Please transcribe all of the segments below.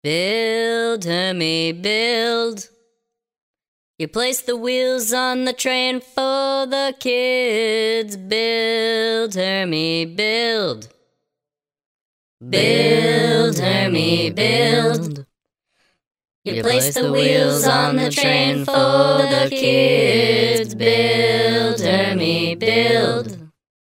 Build, Hermie, build. You place the wheels on the train for the kids. Build, Hermie, build. Build, Hermie, build. You place the wheels on the train for the kids. Build, Hermie, build.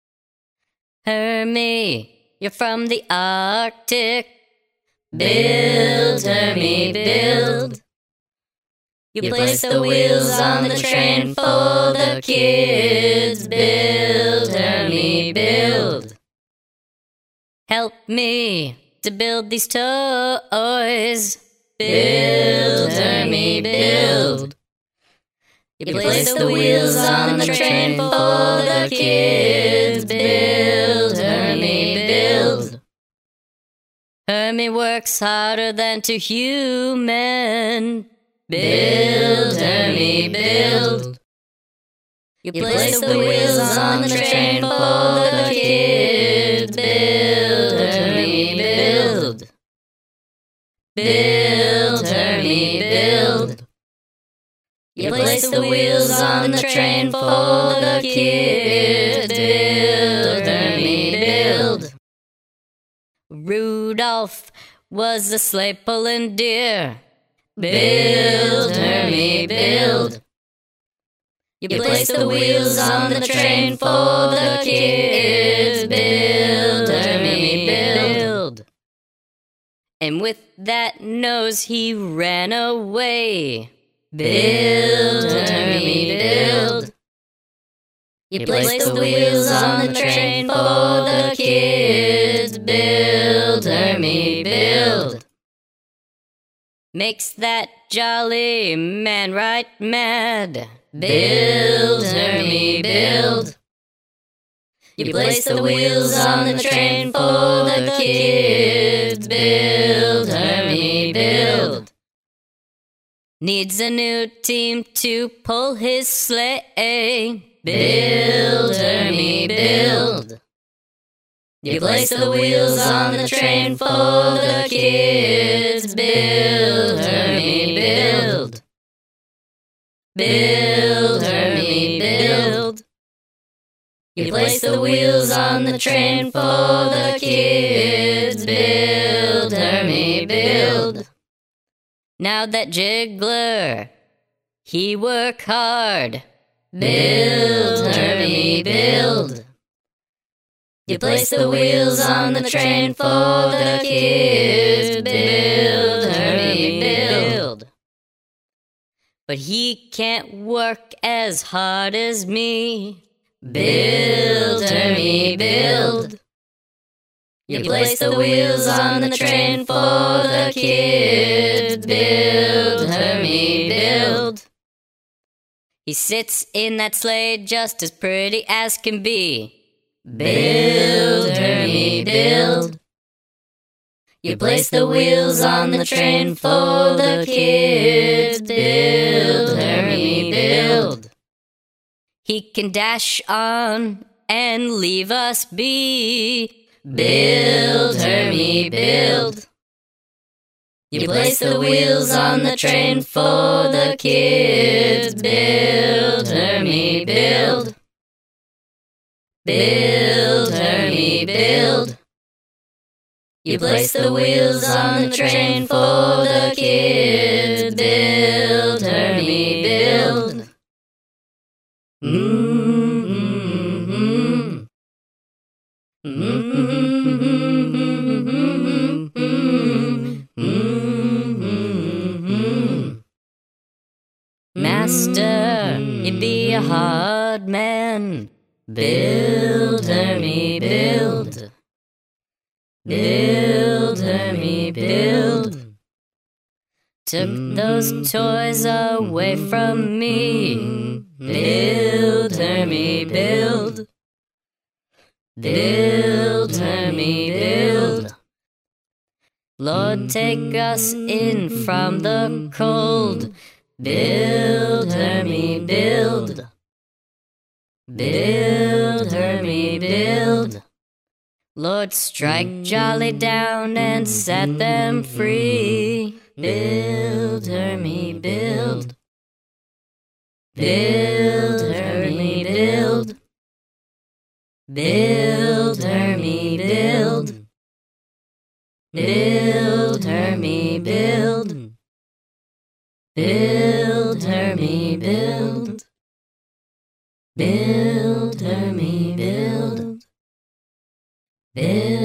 Hermie, you're from the Arctic. Build, Hermie, build. You place the wheels on the train for the kids. Build, Hermie, build. Help me to build these toys. Build, Hermie, build. You place the wheels on the train for the kids. Build, Hermie, build. Hermie works harder than 2 humans. Build, Hermie, build. You place the wheels on the train for the kids. Build, Hermie, build. Build, Hermie, build. You place the wheels on the train for the kids. Build, Hermie, build. Rudolph was a sleigh-pulling deer. Build, Hermie, build. You place the wheels on the train for the kids. Build, Hermie, build. And with that nose he ran away. Build, Hermie, build. You place the wheels on the train for the kids. Build, Hermie, build. Makes that jolly man right mad. Build, Hermie, build. You place the wheels on the train for the kids. Build, Hermie, build. Needs a new team to pull his sleigh. Build, Hermie, build. You place the wheels on the train for the kids. Build, Hermie, build. Build, Hermie, build. You place the wheels on the train for the kids. Build, Hermie, build. Now that Jiggler, he work hard. Build, Hermie, build. You place the wheels on the train for the kids. Build, Hermie, build. But he can't work as hard as me. Build, Hermie, build. You place the wheels on the train for the kids. Build, Hermie, build. He sits in that sleigh just as pretty as can be. Build, Hermie, build. You place the wheels on the train for the kids. Build, Hermie, build. He can dash on and leave us be. Build, Hermie, build. You place the wheels on the train for the kids. Build, Hermie, build. Build, Hermie, build. You place the wheels on the train for the kids. Build, Hermie, build. Master, you be a hard man. Build, Hermie, build. Build, Hermie, build. Took those toys away from me. Build, Hermie, build. Build, Hermie, build. Lord, take us in from the cold. Build, Hermie, build. Build, Hermie, build. Lord, strike jolly down and set them free. Build her me build. Build her me build. Build her me build. Build her me build. Build her me build. Build her me build. Build